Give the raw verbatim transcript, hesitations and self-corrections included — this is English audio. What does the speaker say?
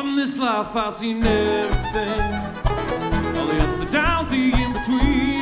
From this life I've seen everything, all the ups, the downs, the in between.